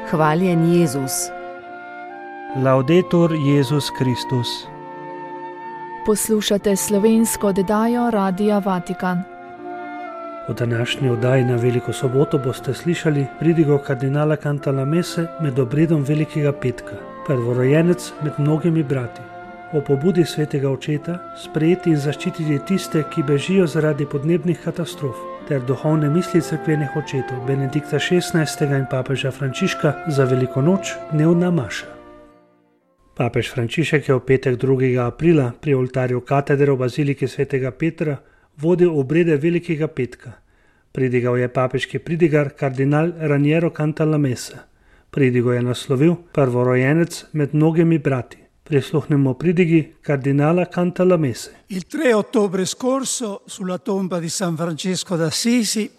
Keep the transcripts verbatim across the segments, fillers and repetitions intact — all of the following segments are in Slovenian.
Hvaljen Jezus. Laudetur Jezus Kristus. Poslušate slovensko oddajo Radia Vatikan. V današnji oddaji na Veliko soboto boste slišali pridigo kardinala Cantalamesse med obredom Velikega petka, prvorojenec med mnogimi brati. O pobudi svetega očeta sprejeti in zaščititi tiste, ki bežijo zaradi podnebnih katastrof, ter duhovne misli cerkvenih očetov Benedikta šestnajstega in papeža Frančiška za Veliko noč, dnevna maša. Papež Frančišek je v petek drugega aprila pri oltarju katedre v baziliki svetega Petra vodil obrede Velikega petka. Pridigal je papeški pridigar kardinal Raniero Cantalamesse. Pridigo je naslovil Prvorojenec med mnogimi brati. Prisluhnemo pridigi kardinala Cantalamesse. Il tre ottobre scorso, sulla tomba di San Francesco d'Assisi,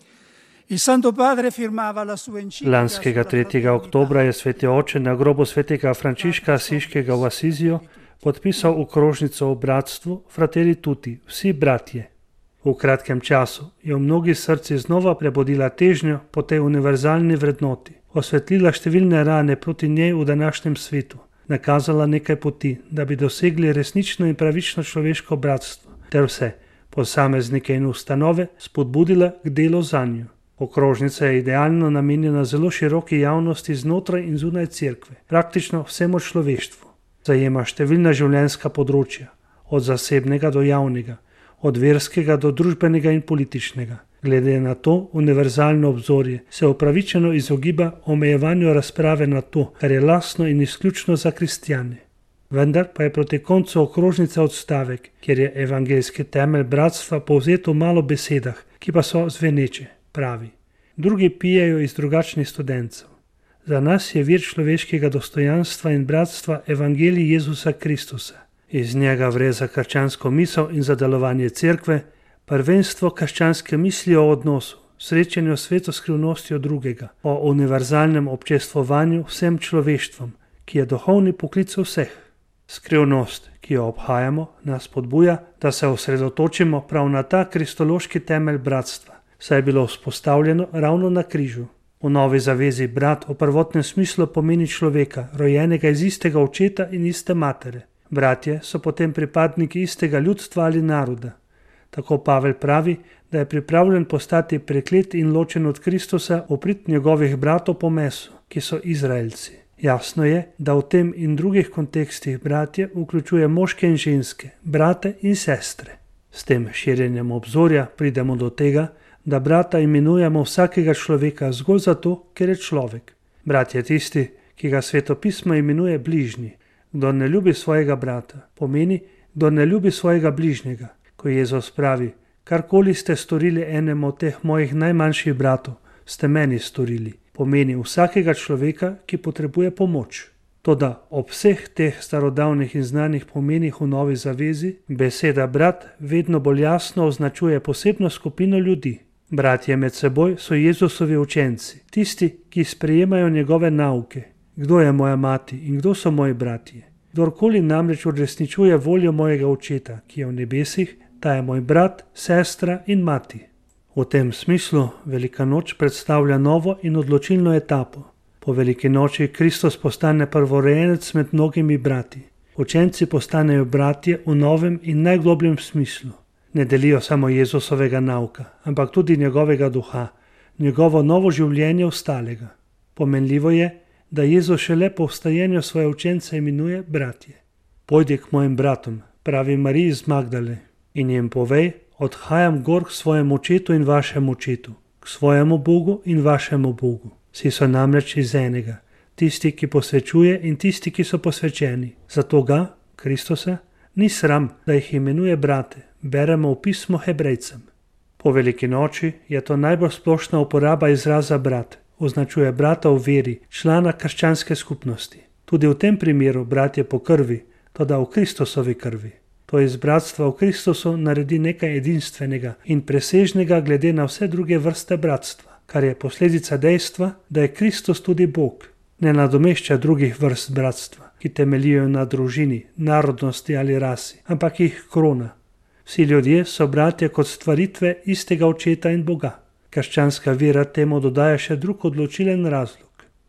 il Santo Padre firmava la sua enciclica. Lanskega tretjega oktobra je sveti oče na grobu svetega Frančiška Asiškega v Asiziju podpisal okrožnico o bratstvu Fratelli Tutti, vsi bratje. V kratkem času je v mnogih srcih znova prebudila težnjo po tej univerzalni vrednoti, osvetlila številne rane proti njej v današnjem svetu, nakazala nekaj poti, da bi dosegli resnično in pravično človeško bratstvo, ter vse, posameznike in ustanove, spodbudila k delu zanjo. Okrožnica je idealno namenjena zelo široki javnosti znotraj in zunaj cerkve, praktično vsemu človeštvu. Zajema številna življenjska področja, od zasebnega do javnega, od verskega do družbenega in političnega. Glede na to univerzalno obzorje se upravičeno izogiba omejevanju razprave na to, kar je lastno in izključno za kristjane. Vendar pa je proti koncu okrožnice odstavek, kjer je evangeljski temelj bratstva povzet v malo besedah, ki pa so zveneče, pravi. Drugi pijejo iz drugačnih studencev. Za nas je vir človeškega dostojanstva in bratstva evangelij Jezusa Kristusa. Iz njega vre za krščansko misel in za delovanje cerkve, prvenstvo krščanske misli o odnosu, srečanju s svetoskrivnostjo drugega, o univerzalnem občestvovanju vsem človeštvom, ki je duhovni poklic vseh. Skrivnost, ki jo obhajamo, nas spodbuja, da se osredotočimo prav na ta kristološki temelj bratstva, saj je bilo vzpostavljeno ravno na križu. V novi zavezi brat v prvotnem smislu pomeni človeka, rojenega iz istega očeta in iste matere. Bratje so potem pripadniki istega ljudstva ali naroda. Tako Pavel pravi, da je pripravljen postati preklet in ločen od Kristusa v prid njegovih bratov po mesu, ki so Izraelci. Jasno je, da v tem in drugih kontekstih bratje vključuje moške in ženske, brate in sestre. S tem širjenjem obzorja pridemo do tega, da brata imenujemo vsakega človeka zgolj zato, ker je človek. Brat je tisti, ki ga svetopismo imenuje bližnji. Kdo ne ljubi svojega brata, pomeni, kdo ne ljubi svojega bližnjega. Ko Jezus pravi, karkoli ste storili enemu od teh mojih najmanjših bratov, ste meni storili, pomeni vsakega človeka, ki potrebuje pomoč. Toda ob vseh teh starodavnih in znanih pomenih v novi zavezi, beseda brat vedno bolj jasno označuje posebno skupino ljudi. Bratje med seboj so Jezusovi učenci, tisti, ki sprejemajo njegove nauke. Kdo je moja mati in kdo so moji bratje? Kdorkoli namreč uresničuje voljo mojega očeta, ki je v nebesih, ta je moj brat, sestra in mati. V tem smislu Velika noč predstavlja novo in odločilno etapo. Po Veliki noči Kristus postane prvorojenec med mnogimi brati. Učenci postanejo bratje v novem in najglobljem smislu. Ne delijo samo Jezusovega nauka, ampak tudi njegovega duha, njegovo novo življenje ostalega. Pomenljivo je, da Jezus šele po vstajenju svoje učence imenuje bratje. Pojdi k mojim bratom, pravi Mariji iz Magdale, in jim povej, odhajam gor k svojemu očetu in vašemu očetu, k svojemu Bogu in vašemu Bogu. Vsi so namreč iz enega, tisti, ki posvečuje in tisti, ki so posvečeni. Zato ga, Kristusa, ni sram, da jih imenuje brate, beremo v pismu Hebrejcem. Po Veliki noči je to najbolj splošna uporaba izraza brat. Označuje brata v veri, člana krščanske skupnosti. Tudi v tem primeru bratje po krvi, toda v Kristusovi krvi. To iz bratstva v Kristusu naredi nekaj edinstvenega in presežnega glede na vse druge vrste bratstva, kar je posledica dejstva, da je Kristus tudi Bog. Ne nadomešča drugih vrst bratstva, ki temeljijo na družini, narodnosti ali rasi, ampak jih krona. Vsi ljudje so bratje kot stvaritve istega očeta in Boga. Krščanska vera temu dodaja še drug odločilen razlog.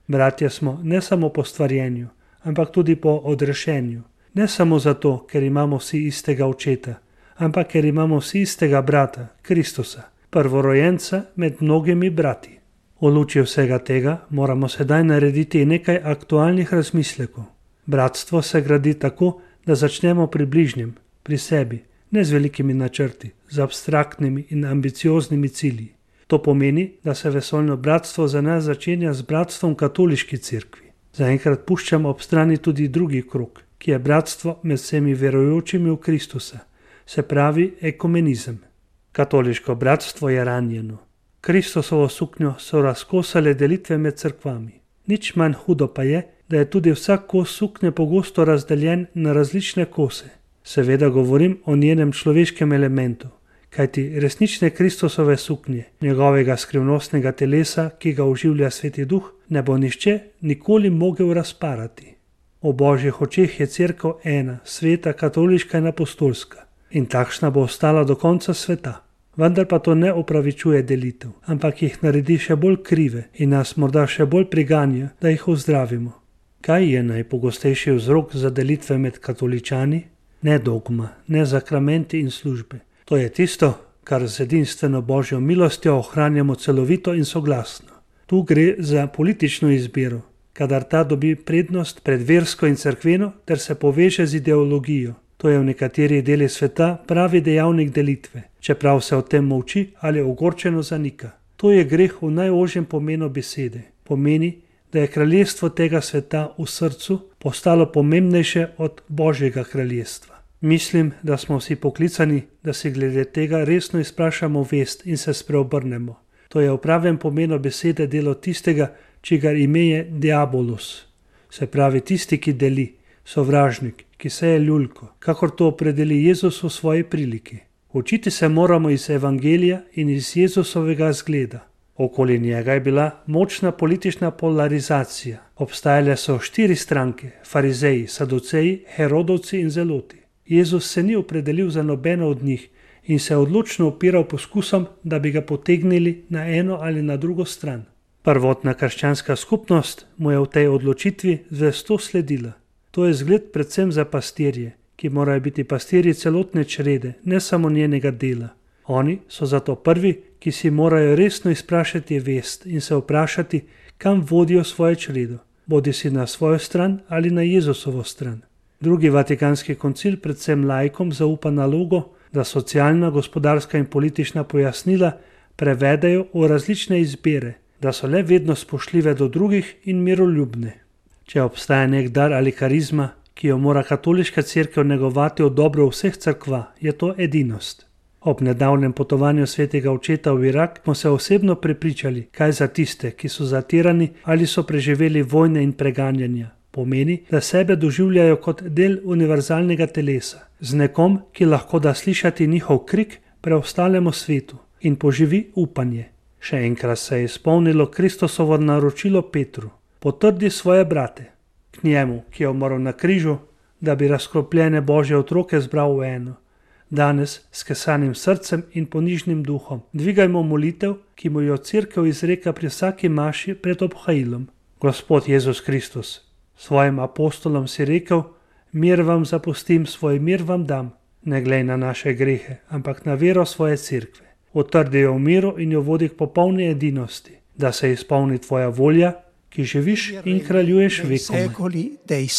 Bratje smo ne samo po stvarjenju, ampak tudi po odrešenju. Ne samo zato, ker imamo vsi istega očeta, ampak ker imamo vsi istega brata, Kristusa, prvorojenca med mnogimi brati. V luči vsega tega moramo sedaj narediti nekaj aktualnih razmislekov. Bratstvo se gradi tako, da začnemo pri bližnjem, pri sebi, ne z velikimi načrti, z abstraktnimi in ambicioznimi cilji. To pomeni, da se vesoljno bratstvo za nas začenja z bratstvom katoliški cerkvi. Zaenkrat puščam ob strani tudi drugi krog, ki je bratstvo med vsemi verujočimi v Kristusa, se pravi ekumenizem. Katoliško bratstvo je ranjeno. Kristusovo suknjo so razkosale delitve med cerkvami. Nič manj hudo pa je, da je tudi vsak kos suknje pogosto razdeljen na različne kose. Seveda govorim o njenem človeškem elementu, kajti resnične Kristusove suknje, njegovega skrivnostnega telesa, ki ga oživlja Sveti Duh, ne bo nihče nikoli mogel razparati. V Božjih očeh je cerkev ena, sveta, katoliška in apostolska, in takšna bo ostala do konca sveta. Vendar pa to ne upravičuje delitev, ampak jih naredi še bolj krive in nas morda še bolj priganja, da jih ozdravimo. Kaj je najpogostejši vzrok za delitve med katoličani? Ne dogma, ne zakramenti in službe. To je tisto, kar z edinstveno Božjo milostjo ohranjamo celovito in soglasno. Tu gre za politično izbiro, kadar ta dobi prednost pred versko in cerkveno ter se poveže z ideologijo. To je v nekaterih delih sveta pravi dejavnik delitve, čeprav se o tem molči ali ogorčeno zanika. To je greh v najožjem pomenu besede. Pomeni, da je kraljestvo tega sveta v srcu postalo pomembnejše od Božjega kraljestva. Mislim, da smo vsi poklicani, da si glede tega resno izprašamo vest in se spreobrnemo. To je v pravem pomenu besede delo tistega, čigar ime je diabolus, se pravi tisti, ki deli, sovražnik, ki seje ljulko, kakor to opredeli Jezus v svoji priliki. Učiti se moramo iz Evangelija in iz Jezusovega zgleda. Okoli njega je bila močna politična polarizacija. Obstajale so štiri stranke, farizeji, saduceji, herodovci in zeloti. Jezus se ni opredelil za nobeno od njih in se odločno upiral poskusom, da bi ga potegnili na eno ali na drugo stran. Prvotna krščanska skupnost mu je v tej odločitvi zvesto sledila. To je zgled predvsem za pastirje, ki morajo biti pastirji celotne črede, ne samo njenega dela. Oni so zato prvi, ki si morajo resno izprašati vest in se vprašati, kam vodijo svoje čredo, bodi si na svojo stran ali na Jezusovo stran. Drugi vatikanski koncil predvsem laikom zaupa nalogo, da socialna, gospodarska in politična pojasnila prevedajo v različne izbire, da so le vedno spoštljive do drugih in miroljubne. Če obstaja nek dar ali karizma, ki jo mora katoliška cerkev negovati v dobro vseh cerkva, je to edinost. Ob nedavnem potovanju svetega očeta v Irak smo se osebno prepričali, kaj za tiste, ki so zatirani ali so preživeli vojne in preganjanja, pomeni, da sebe doživljajo kot del univerzalnega telesa, z nekom, ki lahko da slišati njihov krik preostalemu svetu in poživi upanje. Še enkrat se je izpolnilo Kristusovo naročilo Petru: potrdi svoje brate, k njemu, ki je umrl na križu, da bi razkropljene Božje otroke zbral v eno. Danes s kesanim srcem in ponižnim duhom dvigajmo molitev, ki mu jo cerkev izreka pri vsaki maši pred obhajilom. Gospod Jezus Kristus, svojim apostolom si rekel: mir vam zapustim, svoj mir vam dam. Ne glej na naše grehe, ampak na vero svoje cerkve. Utrdi jo v miru in jo vodi k popolni edinosti, da se izpolni tvoja volja, ki živiš in kraljuješ vekomaj.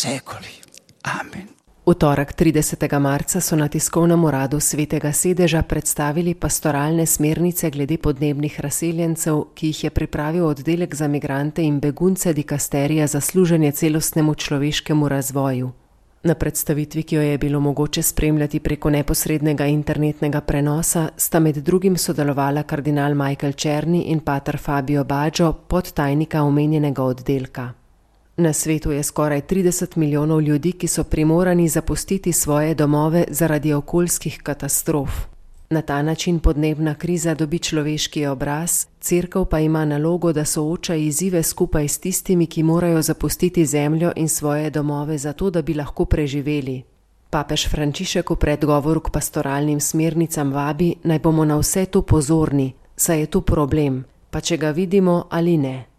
Amen. V torek tridesetega marca so na tiskovnem uradu Svetega sedeža predstavili pastoralne smernice glede podnebnih razseljencev, ki jih je pripravil oddelek za migrante in begunce dikasterija za služenje celostnemu človeškemu razvoju. Na predstavitvi, ki jo je bilo mogoče spremljati preko neposrednega internetnega prenosa, sta med drugim sodelovala kardinal Michael Černi in pater Fabio Baggio, podtajnika omenjenega oddelka. Na svetu je skoraj trideset milijonov ljudi, ki so primorani zapustiti svoje domove zaradi okoljskih katastrof. Na ta način podnebna kriza dobi človeški obraz, cerkev pa ima nalogo, da sooča izzive skupaj s tistimi, ki morajo zapustiti zemljo in svoje domove zato, da bi lahko preživeli. Papež Frančišek v predgovoru k pastoralnim smernicam vabi, naj bomo na vse to pozorni, saj je to problem, pa če ga vidimo ali ne.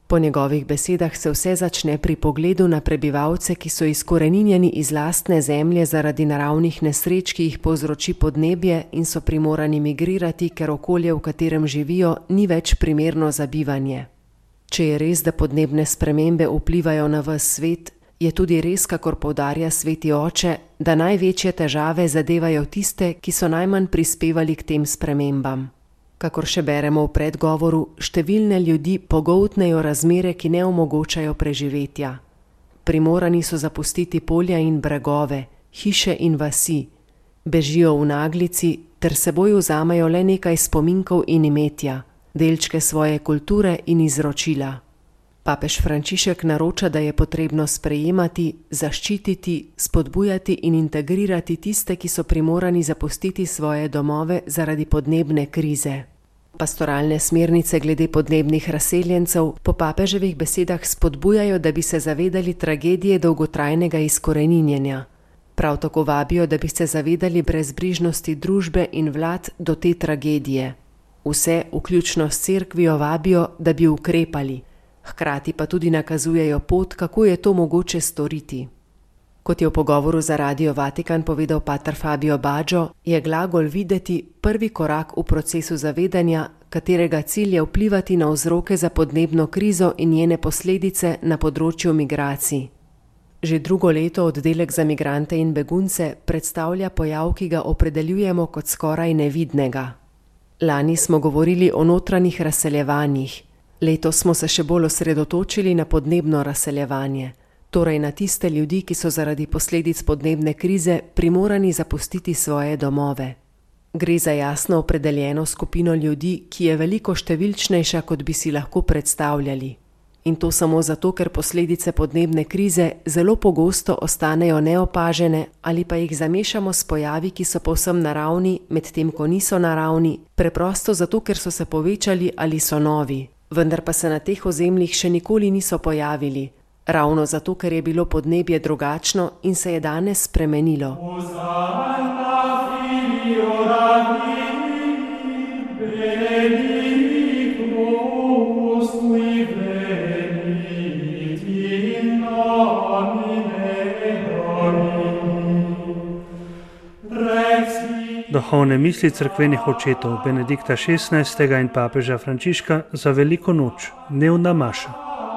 Po njegovih besedah se vse začne pri pogledu na prebivalce, ki so izkoreninjeni iz lastne zemlje zaradi naravnih nesreč, ki jih povzroči podnebje in so primorani migrirati, ker okolje, v katerem živijo, ni več primerno za bivanje. Če je res, da podnebne spremembe vplivajo na ves svet, je tudi res, kakor poudarja sveti oče, da največje težave zadevajo tiste, ki so najmanj prispevali k tem spremembam. Kakor še beremo v predgovoru, številne ljudi pogoltnejo razmere, ki ne omogočajo preživetja. Primorani so zapustiti polja in bregove, hiše in vasi, bežijo v naglici ter seboj vzamejo le nekaj spominkov in imetja, delčke svoje kulture in izročila. Papež Frančišek naroča, da je potrebno sprejemati, zaščititi, spodbujati in integrirati tiste, ki so primorani zapustiti svoje domove zaradi podnebne krize. Pastoralne smernice glede podnebnih razseljencev po papeževih besedah spodbujajo, da bi se zavedali tragedije dolgotrajnega izkoreninjenja. Prav tako vabijo, da bi se zavedali brezbrižnosti družbe in vlad do te tragedije. Vse, vključno s cerkvijo, vabijo, da bi ukrepali. Hkrati pa tudi nakazujejo pot, kako je to mogoče storiti. Kot je v pogovoru za Radio Vatikan povedal pater Fabio Baggio, je glagol videti prvi korak v procesu zavedanja, katerega cilj je vplivati na vzroke za podnebno krizo in njene posledice na področju migracij. Že drugo leto oddelek za migrante in begunce predstavlja pojav, ki ga opredeljujemo kot skoraj nevidnega. Lani smo govorili o notranjih razseljevanjih. Letos smo se še bolj osredotočili na podnebno razseljevanje, torej na tiste ljudi, ki so zaradi posledic podnebne krize primorani zapustiti svoje domove. Gre za jasno opredeljeno skupino ljudi, ki je veliko številčnejša, kot bi si lahko predstavljali. In to samo zato, ker posledice podnebne krize zelo pogosto ostanejo neopažene ali pa jih zamešamo s pojavi, ki so povsem naravni, medtem ko niso naravni, preprosto zato, ker so se povečali ali so novi. Vendar pa se na teh ozemljih še nikoli niso pojavili, ravno zato, ker je bilo podnebje drugačno in se je danes spremenilo. Duhovne misli cerkvenih očetov Benedikta šestnajstega in papeža Frančiška za veliko noč, dnevna maša.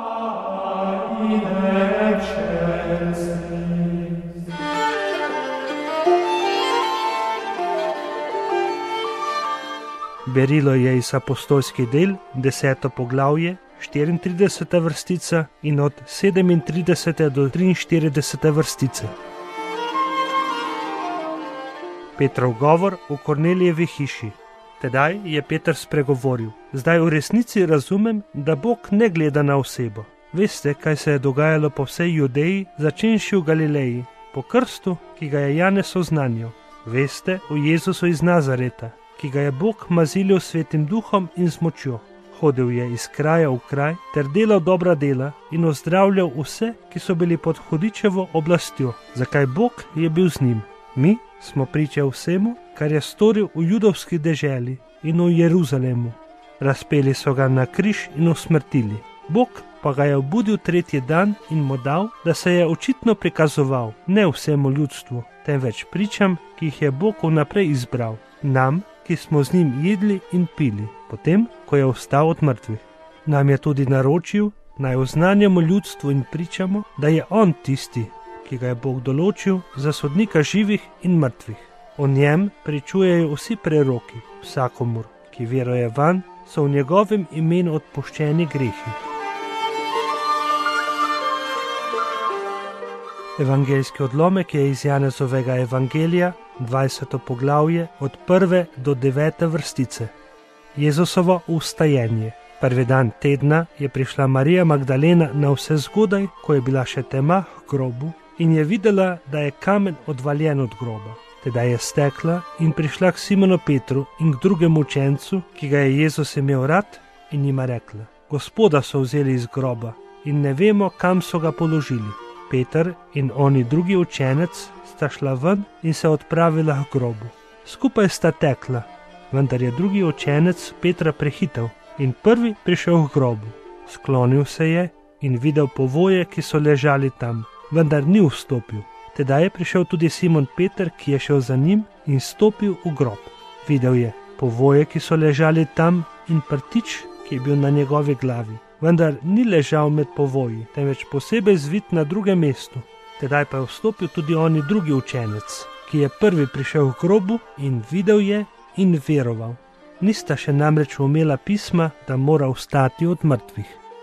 Berilo je iz apostolskih del, deseto poglavje, štiriintrideseta vrstica in od sedemintridesete do triinštiridesete vrstice. Petrov govor v Kornelijevi hiši. Tedaj je Peter spregovoril: zdaj v resnici razumem, da Bog ne gleda na osebo. Veste, kaj se je dogajalo po vsej Judeji, začenši v Galileji, po krstu, ki ga je Janez oznanil. Veste o Jezusu iz Nazareta, ki ga je Bog mazilil svetim duhom in z močjo. Hodil je iz kraja v kraj ter delal dobra dela in ozdravljal vse, ki so bili pod hudičevo oblastjo, zakaj Bog je bil z njim. Mi smo priče vsemu, kar je storil v judovski deželi in v Jeruzalemu. Razpeli so ga na križ in usmrtili. Bog pa ga je obudil tretji dan in mu dal, da se je očitno prikazoval ne vsemu ljudstvu, temveč pričam, ki jih je Bog vnaprej izbral, nam, ki smo z njim jedli in pili, potem, ko je vstal od mrtvih. Nam je tudi naročil, naj oznanjamo ljudstvu in pričamo, da je on tisti, ki ga je Bog določil za sodnika živih in mrtvih. O njem pričujejo vsi preroki, vsakomur, ki veruje vanj, so v njegovem imenu odpuščeni grehi. Evangeljski odlomek je iz Janezovega evangelija, dvajseto poglavje, od prve do devete vrstice. Jezusovo vstajenje. Prvi dan tedna je prišla Marija Magdalena na vse zgodaj, ko je bila še tema k grobu, in je videla, da je kamen odvaljen od groba. Teda je stekla in prišla k Simonu Petru in k drugemu učencu, ki ga je Jezus imel rad, in jima rekla: Gospoda so vzeli iz groba in ne vemo, kam so ga položili. Peter in oni drugi učenec sta šla ven in se odpravila k grobu. Skupaj sta tekla, vendar je drugi učenec Petra prehitel in prvi prišel k grobu. Sklonil se je in videl povoje, ki so ležali tam, vendar ni vstopil. Tedaj je prišel tudi Simon Peter, ki je šel za njim in stopil v grob. Videl je povoje, ki so ležali tam, in prtič, ki je bil na njegovi glavi, vendar ni ležal med povoji, temveč posebej zvit na drugem mestu. Tedaj pa je vstopil tudi oni drugi učenec, ki je prvi prišel v grobu in videl je in veroval. Nista še namreč umela pisma, da mora vstati od mrtvih.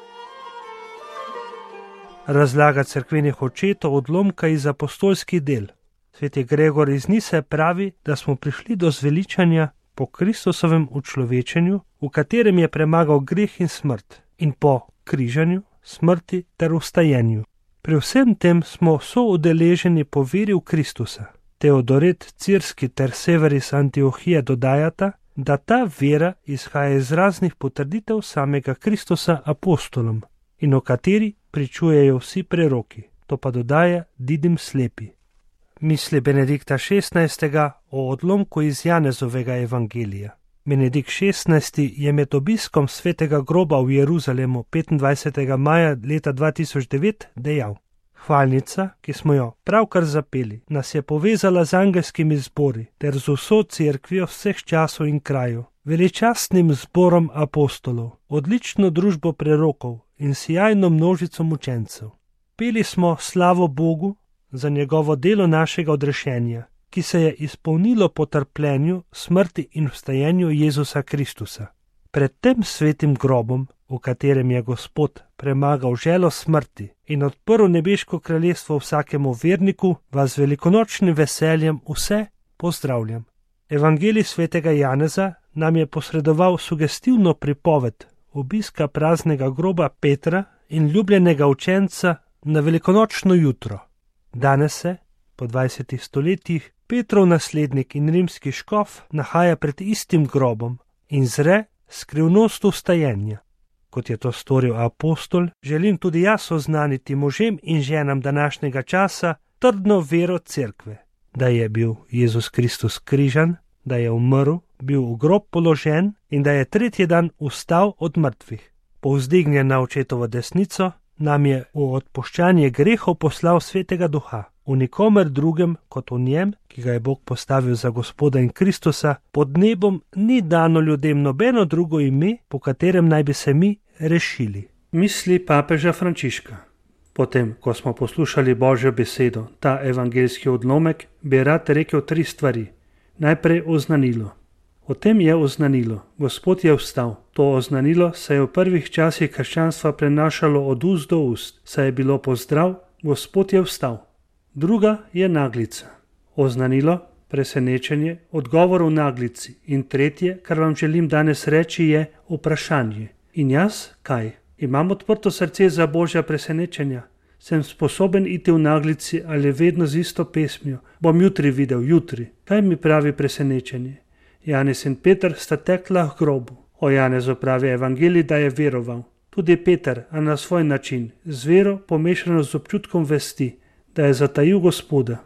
Razlaga cerkvenih očetov odlomka iz apostolskih del. Sveti Gregor iz Nise pravi, da smo prišli do zveličanja po Kristusovem učlovečenju, v katerem je premagal greh in smrt, in po križanju, smrti ter vstajenju. Pri vsem tem smo soudeleženi po veri v Kristusa. Teodoret Cirski ter Severis Antiohije dodajata, da ta vera izhaja iz raznih potrditev samega Kristusa apostolom in o kateri pričujejo vsi preroki, to pa dodaja Didim Slepi. Misli Benedikta šestnajstega o odlomku iz Janezovega evangelija. Benedikt šestnajsti je med obiskom svetega groba v Jeruzalemu petindvajsetega maja leta dva tisoč devet dejal: Hvalnica, ki smo jo pravkar zapeli, nas je povezala z angelskimi zbori ter z vso cerkvijo vseh časov in krajev, veličastnim zborom apostolov, odlično družbo prerokov in sijajno množico mučencev. Peli smo slavo Bogu za njegovo delo našega odrešenja, ki se je izpolnilo po trpljenju, smrti in vstajenju Jezusa Kristusa. Pred tem svetim grobom, v katerem je Gospod premagal želo smrti in odprl nebeško kraljestvo vsakemu verniku, vas z velikonočnim veseljem vse pozdravljam. Evangelij svetega Janeza nam je posredoval sugestivno pripoved obiska praznega groba Petra in ljubljenega učenca na velikonočno jutro. Danes se, po dvajsetih stoletjih, Petrov naslednik in rimski škof nahaja pred istim grobom in zre skrivnost vstajenja. Kot je to storil apostol, želim tudi jaz oznaniti možem in ženam današnjega časa trdno vero cerkve, da je bil Jezus Kristus križan, da je umrl, bil v grob položen in da je tretji dan vstal od mrtvih. Povzdignjen na očetovo desnico, nam je v odpuščanje grehov poslal svetega duha, v nikomer drugem kot v njem, ki ga je Bog postavil za Gospoda in Kristusa, pod nebom ni dano ljudem nobeno drugo ime, po katerem naj bi se mi rešili. Misli papeža Frančiška. Potem, ko smo poslušali Božjo besedo, ta evangeljski odlomek, bi rad rekel tri stvari. Najprej oznanilo. O tem je oznanilo. Gospod je vstal. To oznanilo se je v prvih časih krščanstva prenašalo od ust do ust, saj je bilo pozdrav, Gospod je vstal. Druga je naglica. Oznanilo, presenečenje, odgovor v naglici. In tretje, kar vam želim danes reči, je vprašanje. In jaz kaj? Imam odprto srce za Božja presenečenja? Sem sposoben iti v naglici ali vedno z isto pesmijo? Bom jutri videl, jutri. Kaj mi pravi presenečenje? Janez in Peter sta tekla k grobu. O Janezu pravi evangelij, da je veroval. Tudi Peter, a na svoj način, z vero pomešano z občutkom vesti, da je zatajil Gospoda.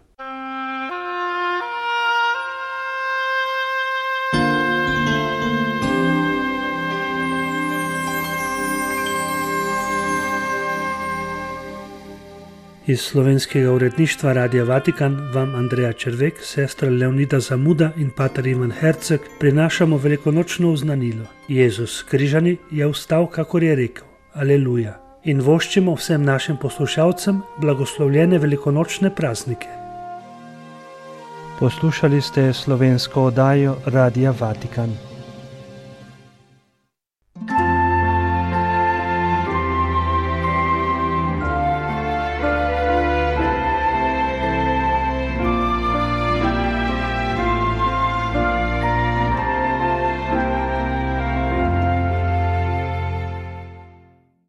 Iz slovenskega uredništva Radia Vatikan vam Andreja Červek, sestra Leonida Zamuda in pater Ivan Herceg prinašamo velikonočno oznanilo. Jezus križani je vstal, kakor je rekel. Aleluja. In voščimo vsem našim poslušalcem blagoslovljene velikonočne praznike. Poslušali ste slovensko oddajo Radia Vatikan.